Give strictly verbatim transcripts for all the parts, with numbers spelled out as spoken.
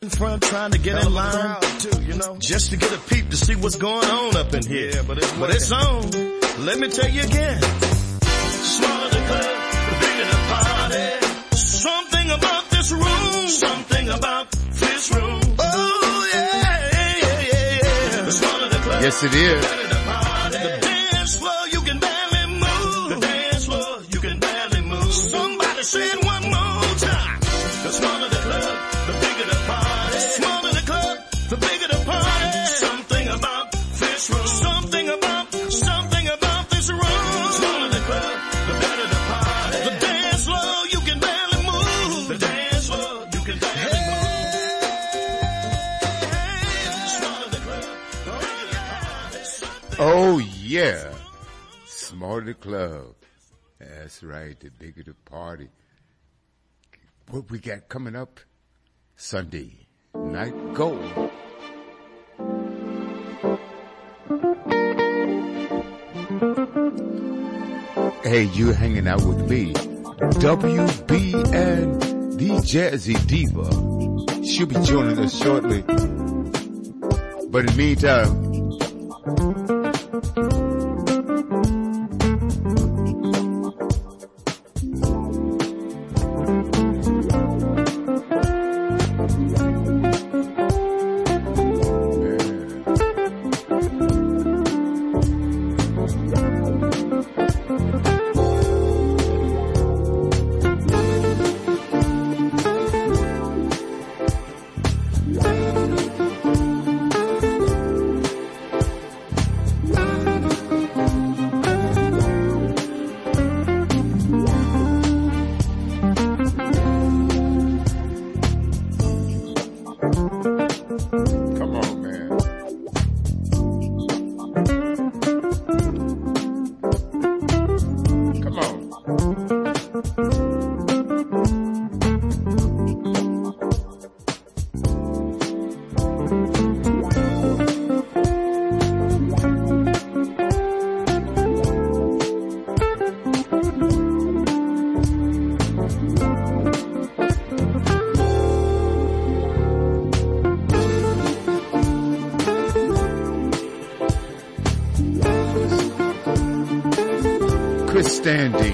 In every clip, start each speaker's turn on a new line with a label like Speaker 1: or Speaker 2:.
Speaker 1: in front trying to get in line too, you know, just to get a peep to see what's going on up in here. Yeah, but it's, but it's on. Let me tell you again. Smaller the club, the bigger the party. Something about this room, something about this room. Oh yeah, yeah, yeah, yeah. The smaller the club,
Speaker 2: yes it is.
Speaker 1: The better the party. The dance floor, you can barely move. The dance floor, you can barely move. Somebody say it one more time. The smaller the club, the bigger the party. The smaller the club, the bigger the party. Something about this room. Something about, something about this room. The smaller the club, the better the party. The dance floor, you can barely move. The dance floor, you can barely move. The smaller the club, the bigger the party.
Speaker 2: Oh yeah, smaller the club. That's right, the bigger the party. What we got coming up Sunday night go. Hey, you hanging out with me, W B N, the Jazzy Diva. She'll be joining us shortly. But in the meantime, standing.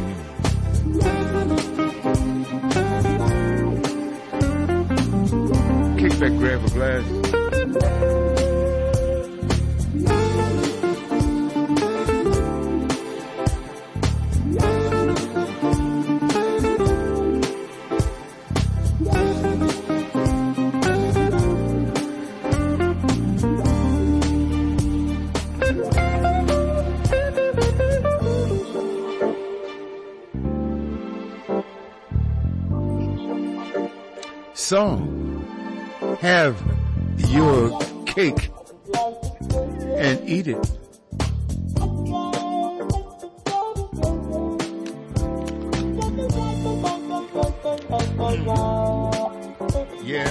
Speaker 2: Kick back, grab a glass. Song, have your cake and eat it. Yeah.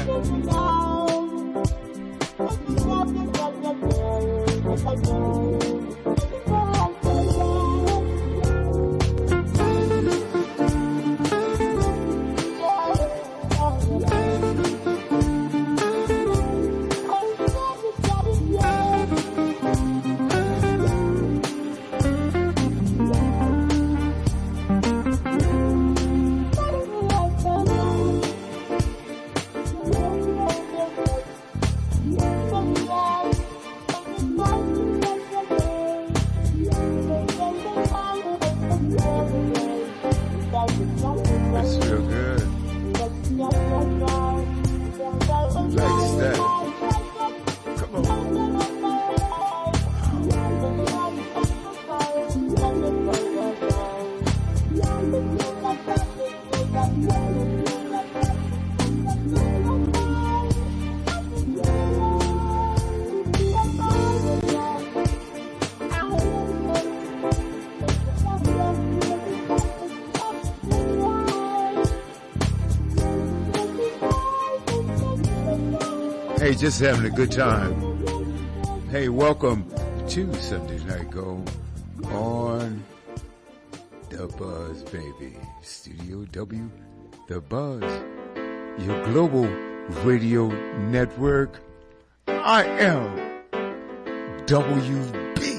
Speaker 2: Hey, just having a good time. Hey, welcome to Sunday Night Go on The Buzz, baby. Studio W, The Buzz, your global Radio Network. I am W B.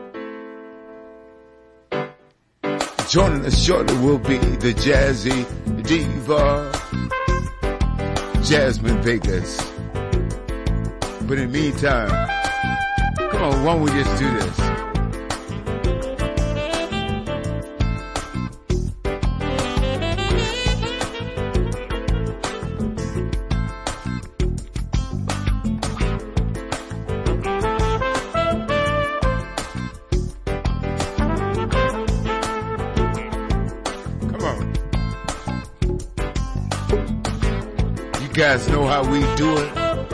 Speaker 2: Joining us shortly will be the Jazzy Diva, Jasmine Vegas. But in the meantime, come on, why don't we just do this? You guys know how we do it.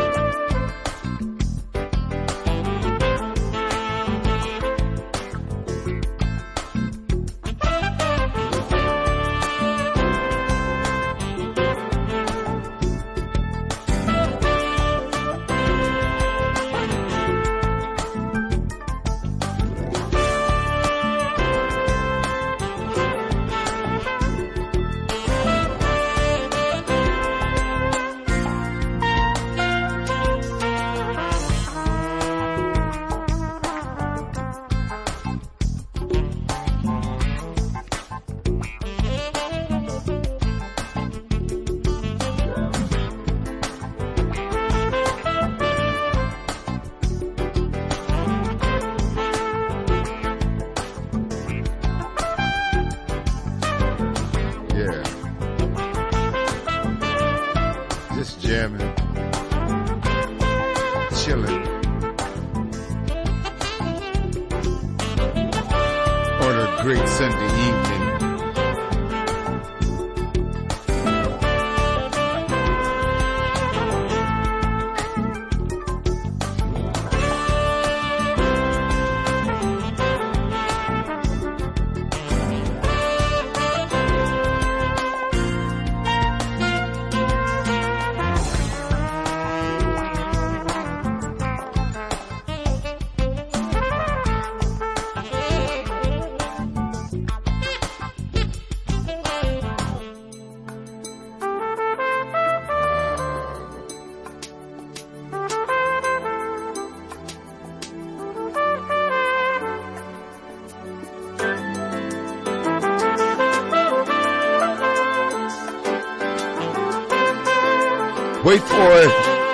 Speaker 2: Wait for it.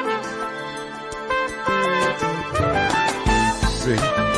Speaker 2: See.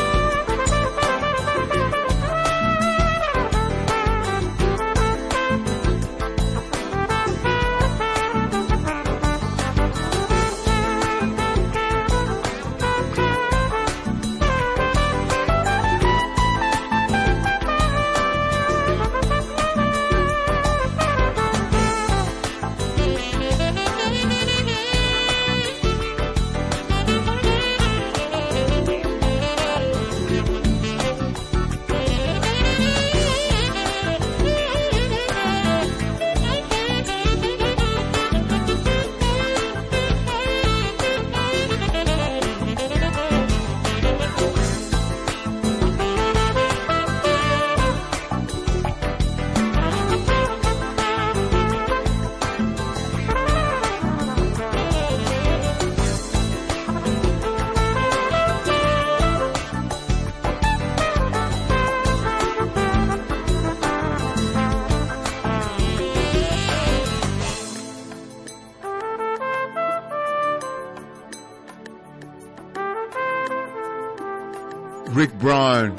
Speaker 2: Rick Braun,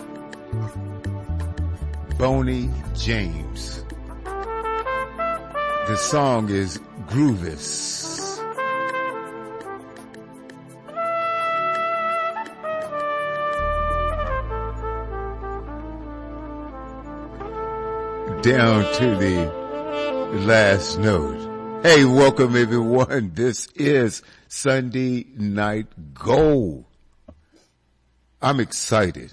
Speaker 2: Boney James. The song is Groovis. Down to the last note. Hey, welcome everyone. This is Sunday Night Gold. I'm excited.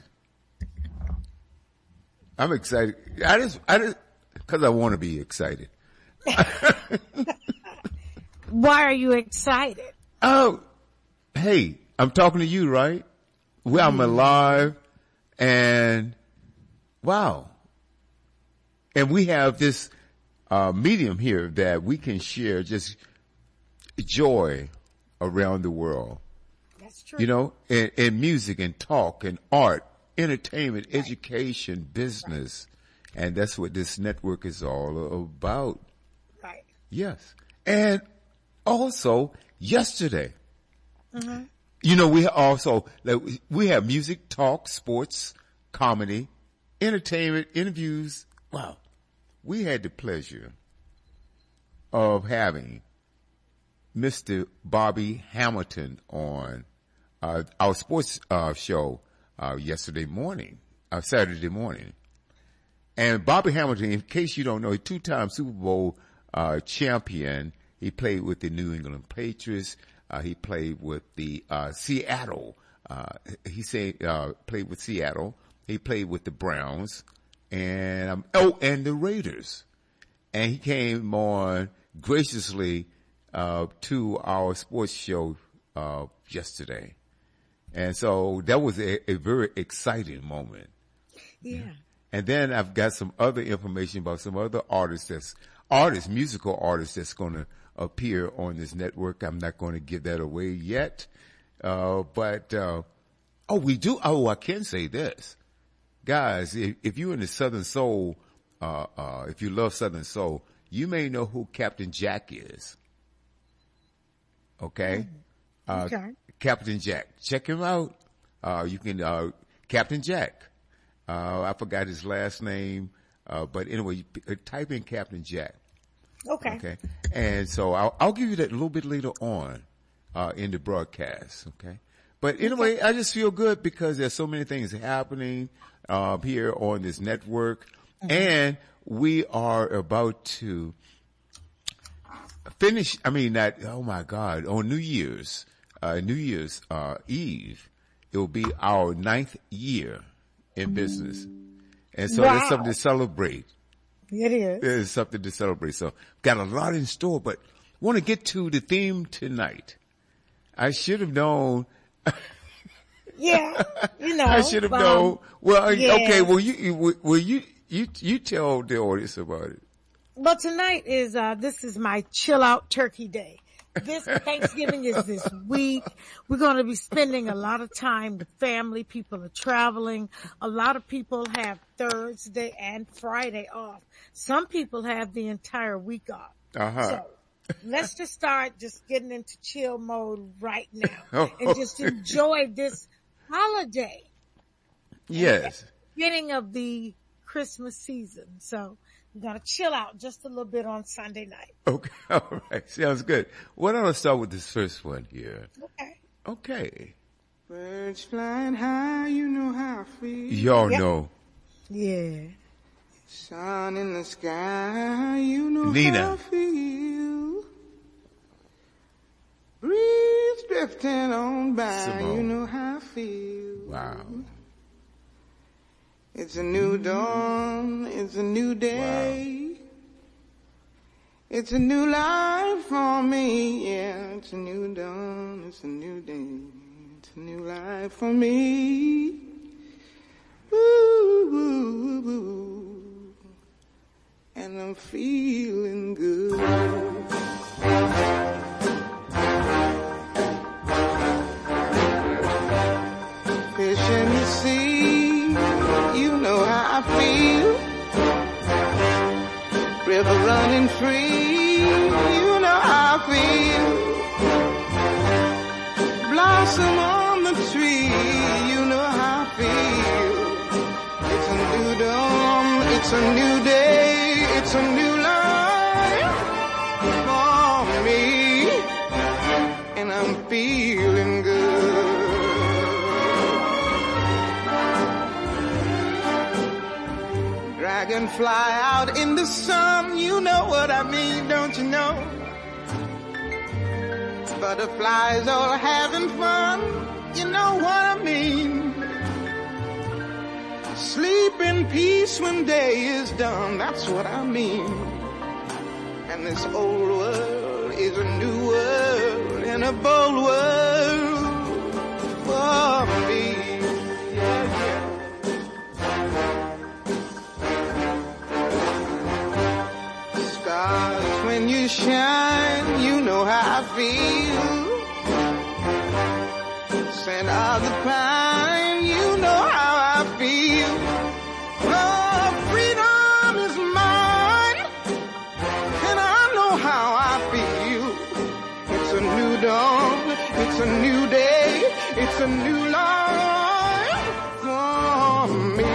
Speaker 2: I'm excited. I just, I just, cause I want to be excited.
Speaker 3: Why are you excited?
Speaker 2: Oh, hey, I'm talking to you, right? Well, I'm alive and wow. And we have this, uh, medium here that we can share, just joy around the world.
Speaker 3: That's true.
Speaker 2: You know, in, in music and talk and art, entertainment, right. education, business. Right. And that's what this network is all about.
Speaker 3: Right.
Speaker 2: Yes. And also yesterday,
Speaker 3: mm-hmm.
Speaker 2: you know, we also, like, we have music, talk, sports, comedy, entertainment, interviews. Wow. We had the pleasure of having Mister Bobby Hamilton on uh, our sports uh, show uh, yesterday morning, uh, Saturday morning. And Bobby Hamilton, in case you don't know, a two-time Super Bowl uh, champion. He played with the New England Patriots. Uh, he played with the uh, Seattle. Uh, he said uh, played with Seattle. He played with the Browns, and um, oh, and the Raiders. And he came on graciously uh, to our sports show uh, yesterday, and so that was a, a very exciting moment.
Speaker 3: Yeah.
Speaker 2: And then I've got some other information about some other artists that's artists, musical artists that's going to appear on this network. I'm not going to give that away yet, uh, but uh, oh, we do. Oh, I can say this. Guys, if, if you're in the Southern Soul, uh, uh, if you love Southern Soul, you may know who Captain Jack is. Okay? Uh,
Speaker 3: okay.
Speaker 2: Captain Jack. Check him out. Uh, you can, uh, Captain Jack. Uh, I forgot his last name, uh, but anyway, you p- type in Captain Jack.
Speaker 3: Okay.
Speaker 2: Okay. And so I'll, I'll give you that a little bit later on, uh, in the broadcast. Okay. But anyway, okay. I just feel good because there's so many things happening. Uh, here on this network, mm-hmm. and we are about to finish. I mean, that. Oh my God! On New Year's, uh, New Year's uh, Eve, it will be our ninth year in business, and so
Speaker 3: wow.
Speaker 2: there's something to celebrate.
Speaker 3: It is.
Speaker 2: There's something to celebrate. So, got a lot in store, but want to get to the theme tonight. I should have known.
Speaker 3: Yeah, you know.
Speaker 2: I should have
Speaker 3: um,
Speaker 2: known. Well,
Speaker 3: yeah.
Speaker 2: okay. Well, you, well, you, you, you tell the audience about it.
Speaker 3: Well, tonight is, uh, this is my chill out turkey day. This Thanksgiving is this week. We're going to be spending a lot of time with family. People are traveling. A lot of people have Thursday and Friday off. Some people have the entire week off.
Speaker 2: Uh-huh.
Speaker 3: So let's just start just getting into chill mode right now
Speaker 2: oh,
Speaker 3: and just enjoy this holiday.
Speaker 2: Yes.
Speaker 3: Beginning of the Christmas season. So we're going to chill out just a little bit on Sunday night.
Speaker 2: Okay. All right. Sounds good. Why don't I start with this first one here?
Speaker 3: Okay.
Speaker 2: Okay.
Speaker 4: Birds flying high, you know how I feel.
Speaker 2: Y'all
Speaker 3: Yep.
Speaker 2: know.
Speaker 3: Yeah.
Speaker 4: Sun in the sky, you know
Speaker 2: Nina.
Speaker 4: how I feel. Breeze drifting on by,
Speaker 2: Simone.
Speaker 4: you know how I feel.
Speaker 2: Wow.
Speaker 4: It's a new dawn, it's a new day. Wow. It's a new life for me, yeah. It's a new dawn, it's a new day. It's a new life for me. Ooh, ooh, ooh. And I'm feeling good. Fish in the sea, you know how I feel. River running free, you know how I feel. Blossom on the tree, you know how I feel. It's a new dawn, it's a new day, it's a new life for me. And I'm feeling good. Dragonfly out in the sun, you know what I mean, don't you know? Butterflies all having fun, you know what I mean. Sleep in peace when day is done, that's what I mean. And this old world is a new world and a bold world for me. Yeah, yeah. Stars when you shine, you know how I feel. Scent of the pine, you know how I feel. Oh, freedom is mine, and I know how I feel. It's a new dawn, it's a new day, it's a new life for me.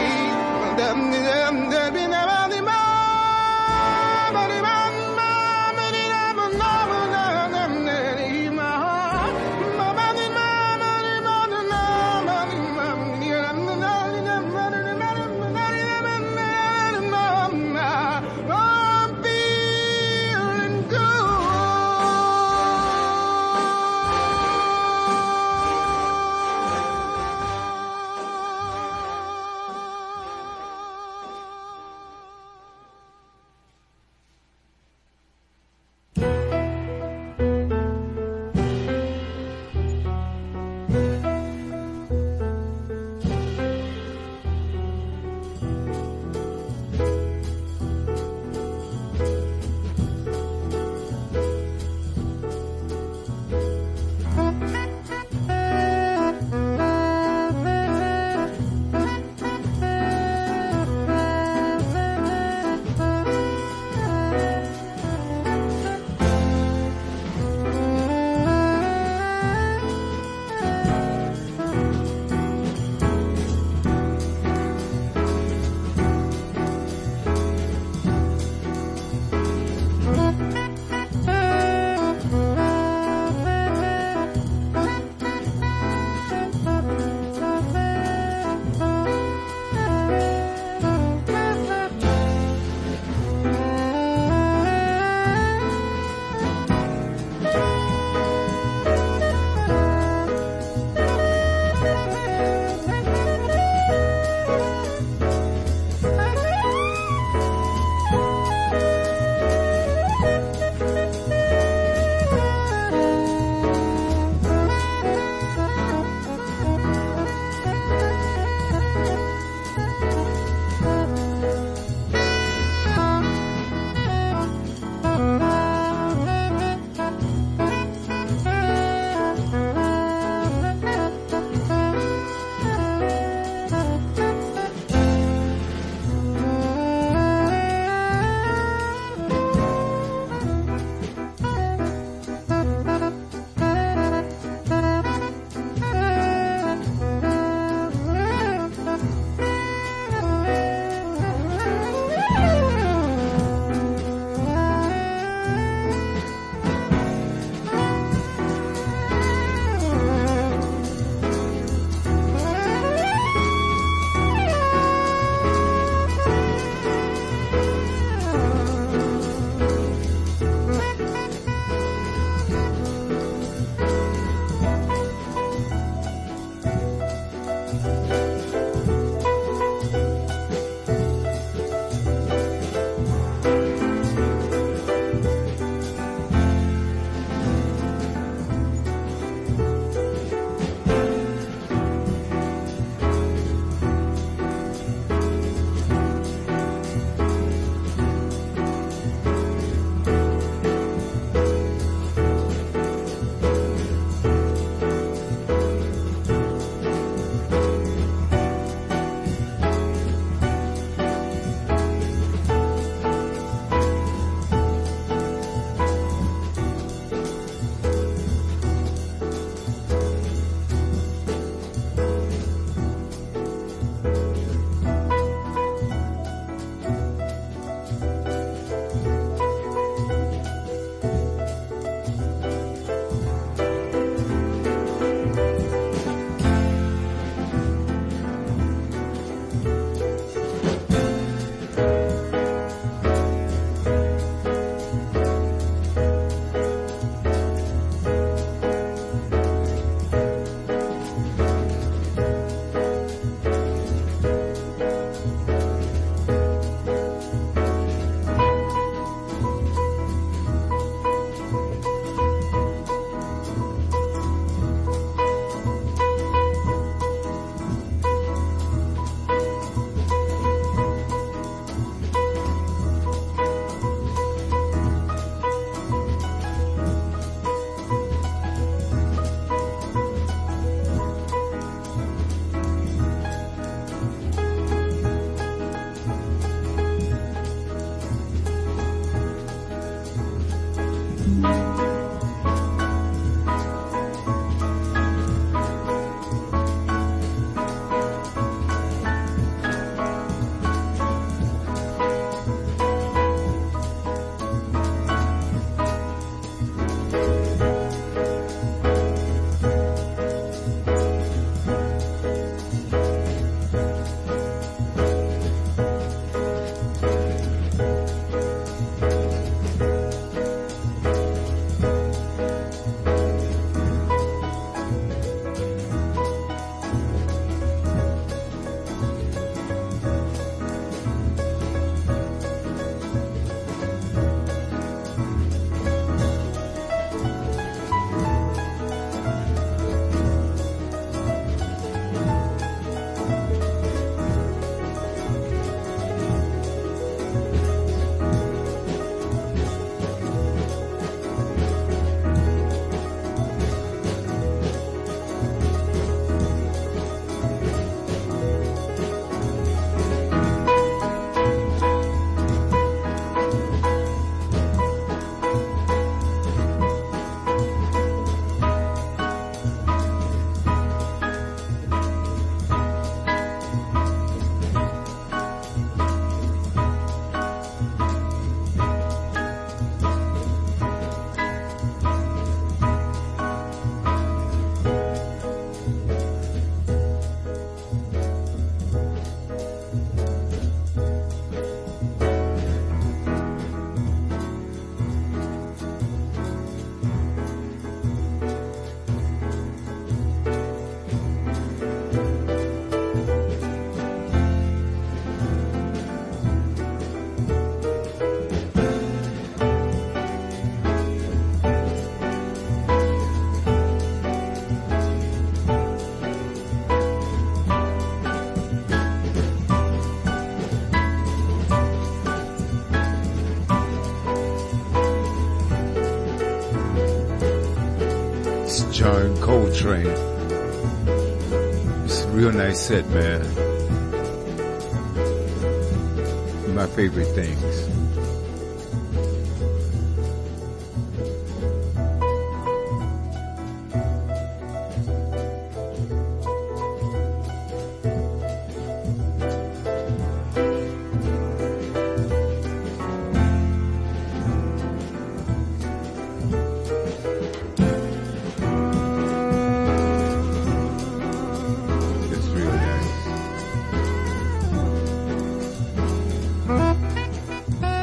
Speaker 2: and Coltrane. It's a real nice set, man. My favorite things. It's really nice.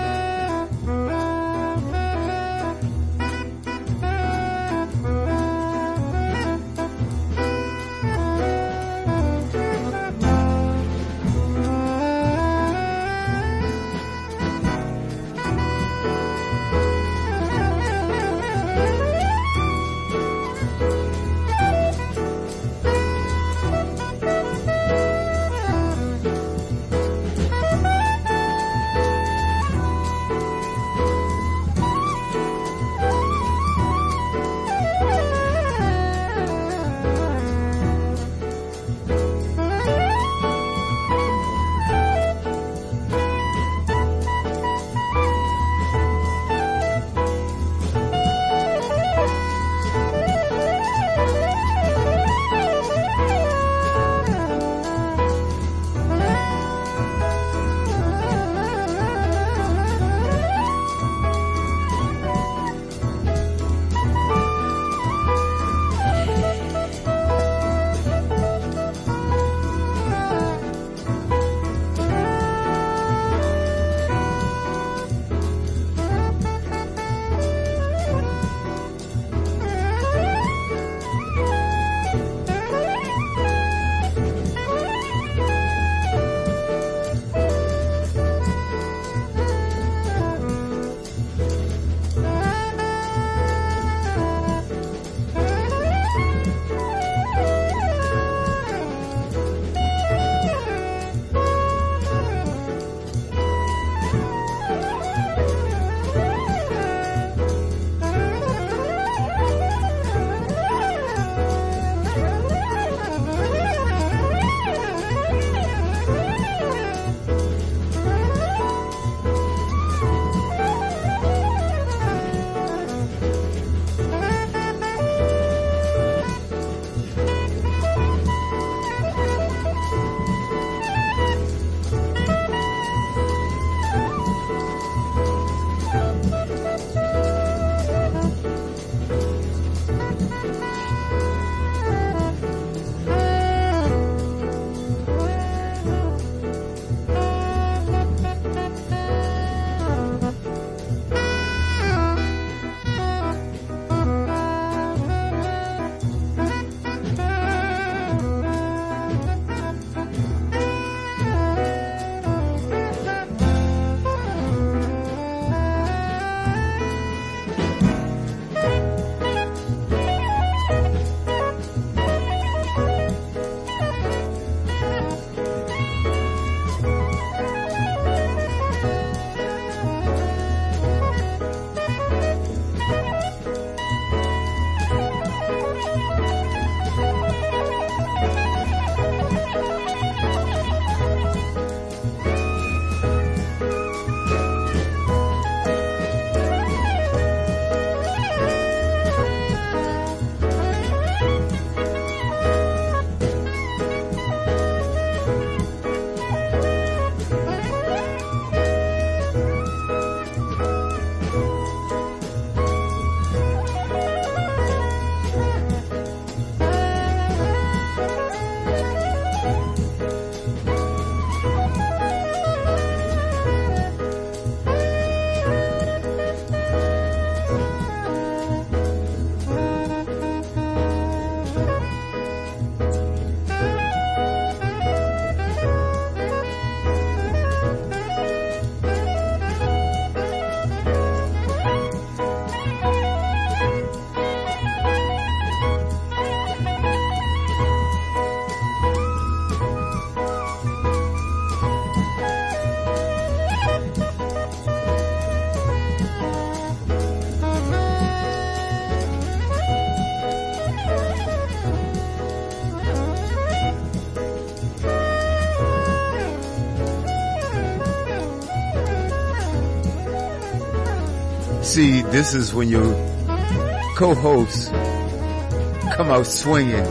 Speaker 2: see, this is when your co-hosts come out swinging.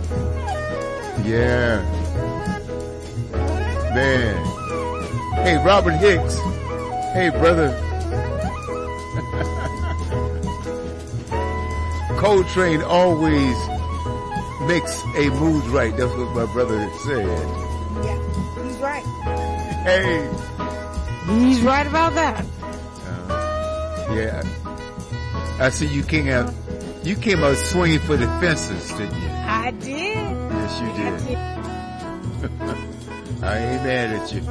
Speaker 2: Yeah. Man. Hey, Robert Hicks. Hey, brother. Coltrane always makes a mood right. That's what my brother said.
Speaker 3: Yeah, he's right.
Speaker 2: Hey.
Speaker 3: He's right about that.
Speaker 2: Uh, yeah. I see you came out, you came out swinging for the fences, didn't you?
Speaker 3: I did.
Speaker 2: Yes, you
Speaker 3: I
Speaker 2: did.
Speaker 3: did.
Speaker 2: I ain't mad at you.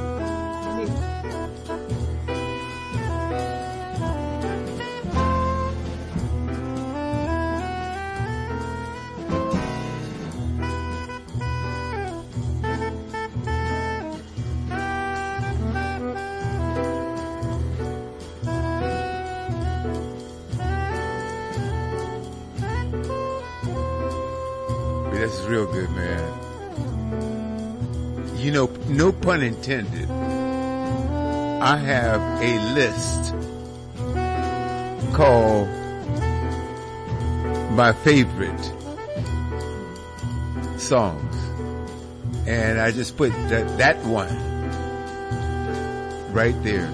Speaker 2: That's real good, man. You know, no pun intended. I have a list called my favorite songs. And I just put that, that one right there.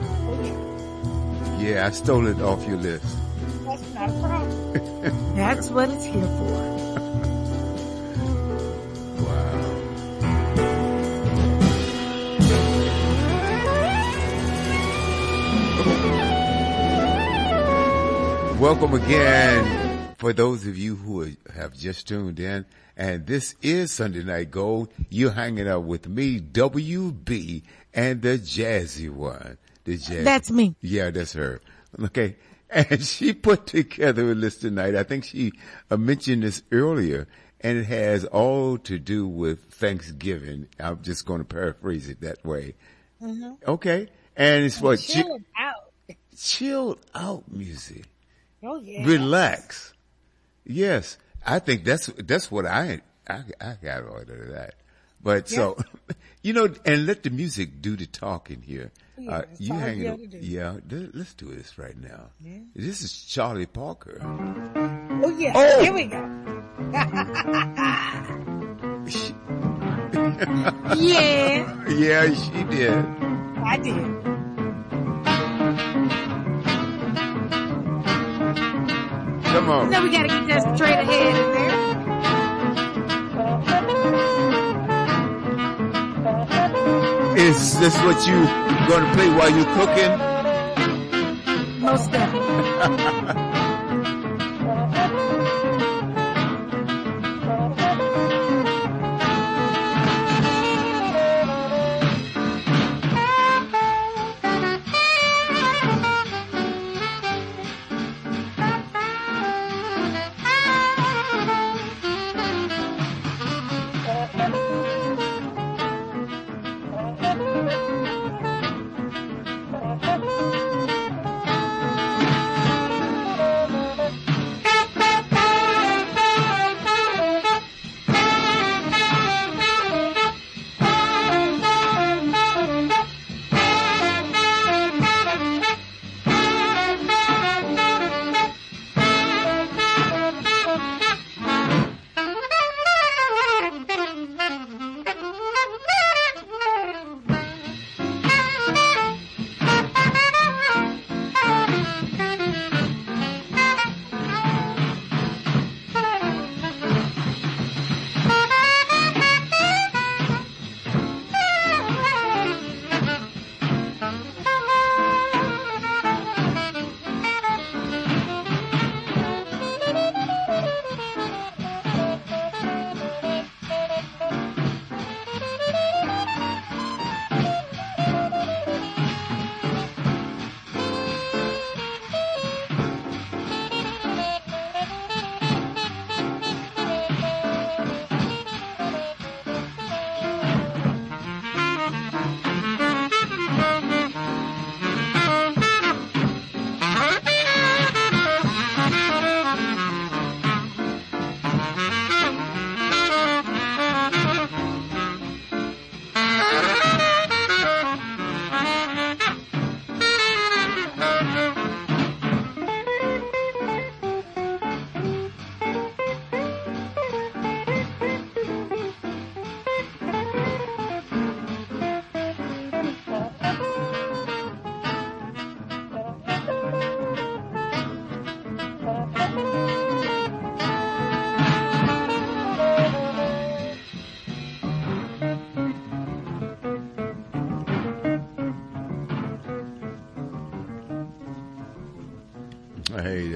Speaker 2: Yeah, I stole it off your list.
Speaker 3: That's not a problem. That's what it's here for. Welcome again for those of you who are, have just tuned in. And this is Sunday Night Gold. You're hanging out with me, W B, and the jazzy one. The jazzy. That's me.
Speaker 2: Yeah, that's her. Okay. And she put together a list tonight. I think she uh, mentioned this earlier, and it has all to do with Thanksgiving. I'm just going to paraphrase it that way. Mm-hmm. Okay. And it's what?
Speaker 3: Chilled out.
Speaker 2: Chilled out music.
Speaker 3: Oh yeah.
Speaker 2: Relax. Yes. I think that's, that's what I, I, I got out of that. But yeah. So, you know, and let the music do the talking here.
Speaker 3: Yeah,
Speaker 2: uh, you hang
Speaker 3: it.
Speaker 2: Yeah. Let's do this right now. Yeah. This is Charlie Parker.
Speaker 3: Oh yeah. Oh. Here we go. Yeah.
Speaker 2: Yeah, she did.
Speaker 3: I did.
Speaker 2: Come on.
Speaker 3: Now we gotta get that straight ahead in there.
Speaker 2: Is this what you gonna play while you're cooking?
Speaker 3: Most definitely.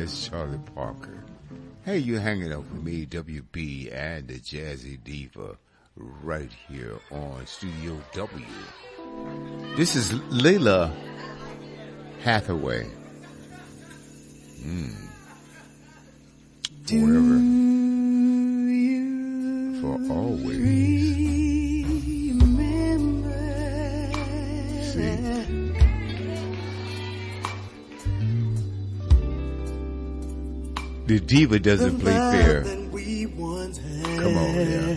Speaker 2: That's Charlie Parker. Hey, you're hanging out with me, W B, and the Jazzy Diva, right here on Studio W. This is Layla Hathaway. Mm. Forever. For always. See? The diva doesn't play fair. Come on, yeah.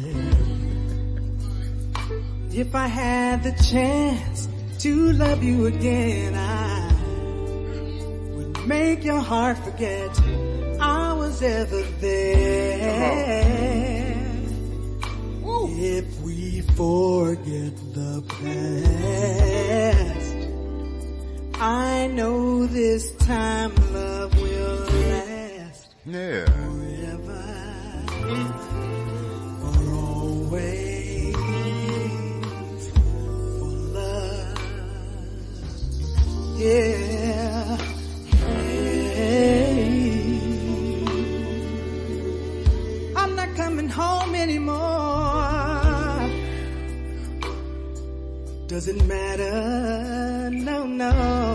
Speaker 5: If I had the chance to love you again, I would make your heart forget I was ever there. If we forget the past, I know this time love will last.
Speaker 2: Yeah.
Speaker 5: Forever, for always, for love. Yeah. Hey. I'm not coming home anymore. Doesn't matter, no, no.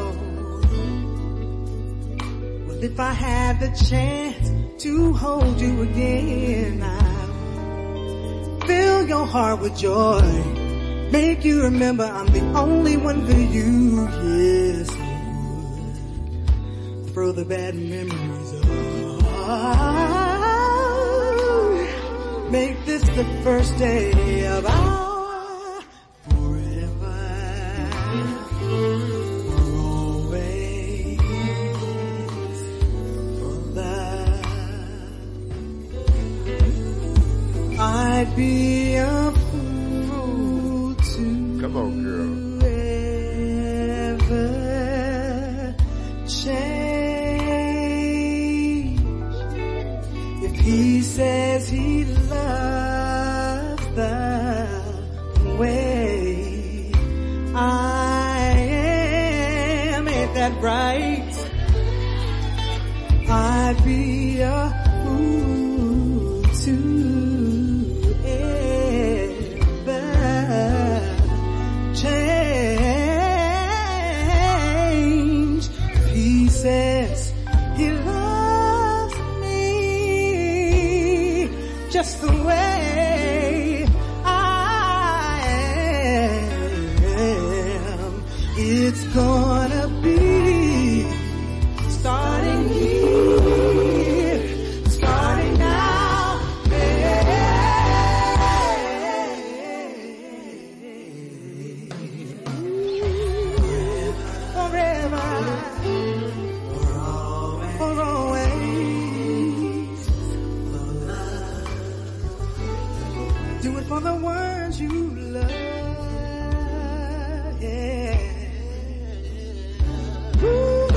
Speaker 5: Well, if I had the chance to hold you again, I'd fill your heart with joy, make you remember I'm the only one for you. Yes, I would throw the bad memories away, make this the first day of our I'd be a fool to
Speaker 2: Come on, girl.
Speaker 5: ever change. If he says he loves the way I am, ain't that right? I'd be a fool to change. He says he loves me just the way I am. It's gonna be starting here, starting now. Forever, for always, for always. Do it for the ones you love. Yeah. Ooh.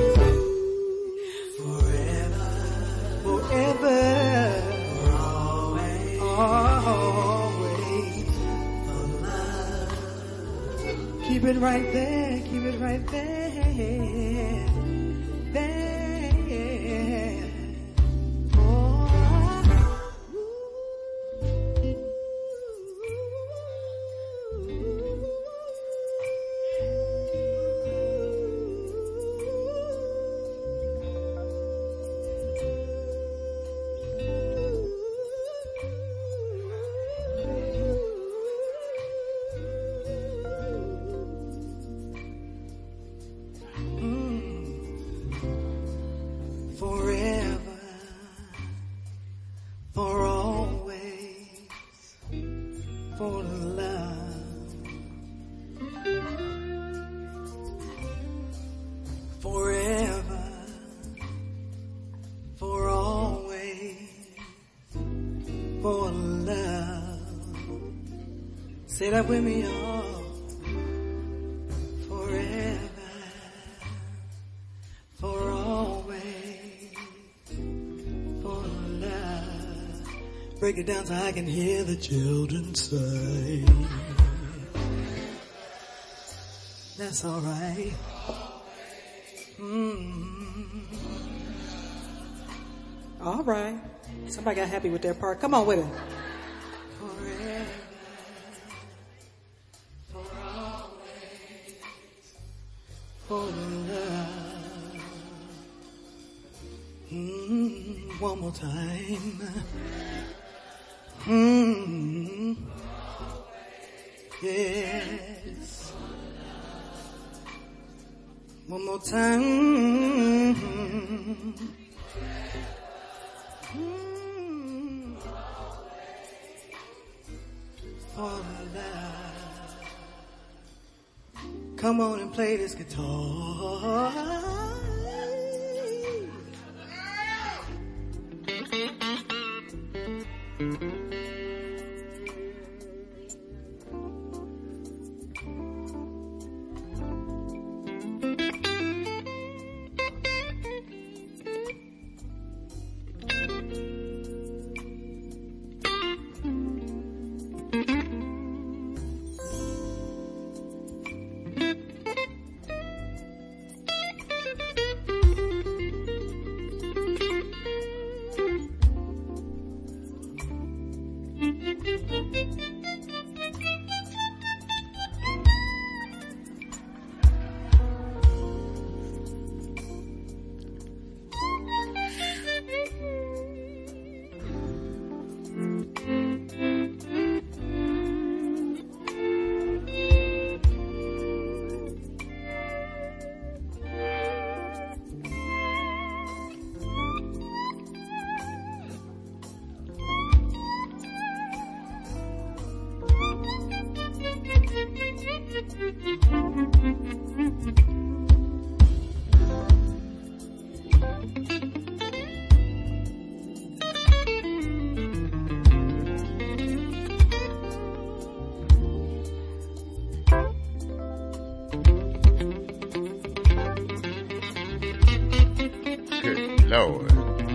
Speaker 5: Forever, forever, for always, always. For love. Keep it right there, keep it right there, there. Oh. Forever, for always, for love. Forever, for always, for love. Say that with me, y'all. Forever, for always, for love. Break it down so I can hear the children say. That's alright. Mm-hmm. All right. Somebody got happy with their part. Come on with it. For love. Mm, one more time. Mm, yes. One more time. Mm, for love. Come on and play this guitar.
Speaker 2: Good Lord.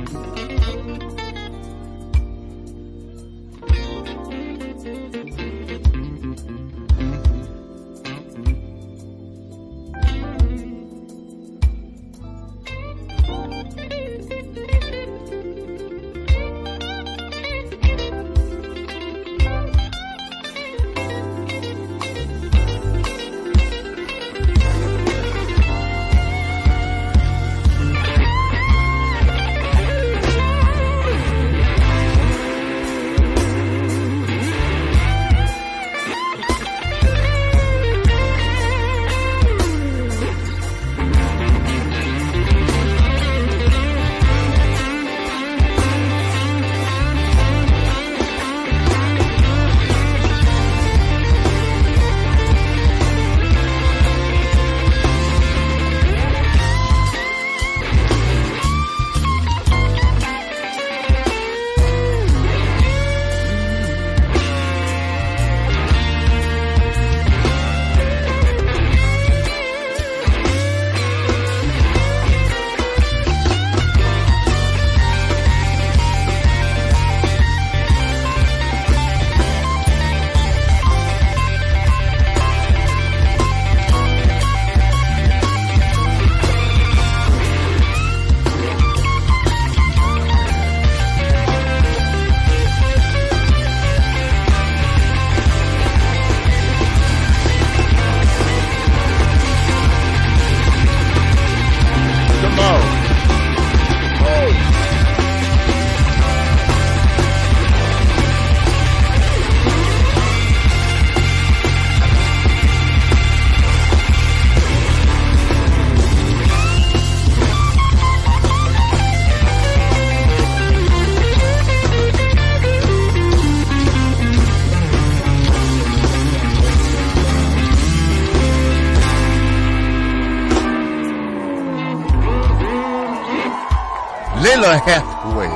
Speaker 2: Little halfway.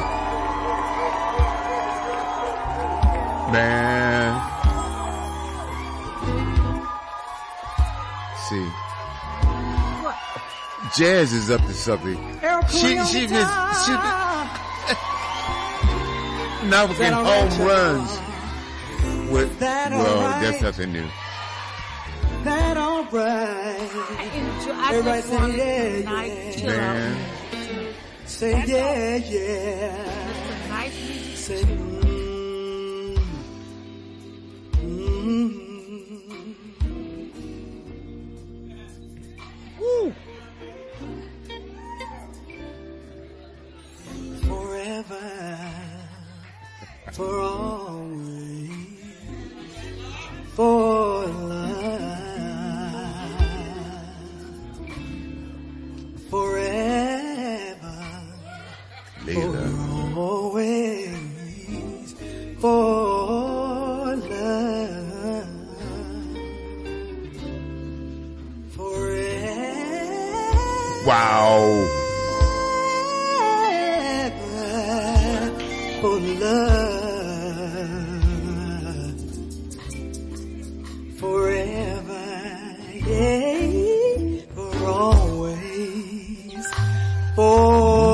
Speaker 2: Man. See.
Speaker 3: What?
Speaker 2: Jazz is up to something. She, she just, she, now we're getting home runs with, well, that's nothing new.
Speaker 5: That all right.
Speaker 3: I enjoy, I just wanted tonight to chill out.
Speaker 5: Say
Speaker 3: That's
Speaker 5: yeah,
Speaker 3: all.
Speaker 5: yeah.
Speaker 3: Some nice music.
Speaker 5: Say mm, mm.
Speaker 3: Woo.
Speaker 5: Forever, for always, for love, forever,
Speaker 2: Layla.
Speaker 5: for always, for love, forever.
Speaker 2: Wow.
Speaker 5: For love, forever, yeah, for always, for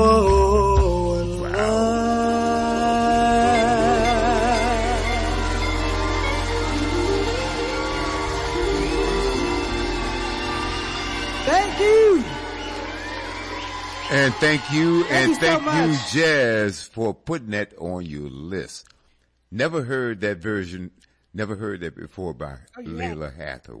Speaker 5: love. Thank you.
Speaker 2: And thank you,
Speaker 5: Thank
Speaker 2: and
Speaker 5: you so
Speaker 2: thank you,
Speaker 5: much.
Speaker 2: Jazz, for putting that on your list. Never heard that version, never heard that before by
Speaker 3: Oh, yeah.
Speaker 2: Layla Hathaway.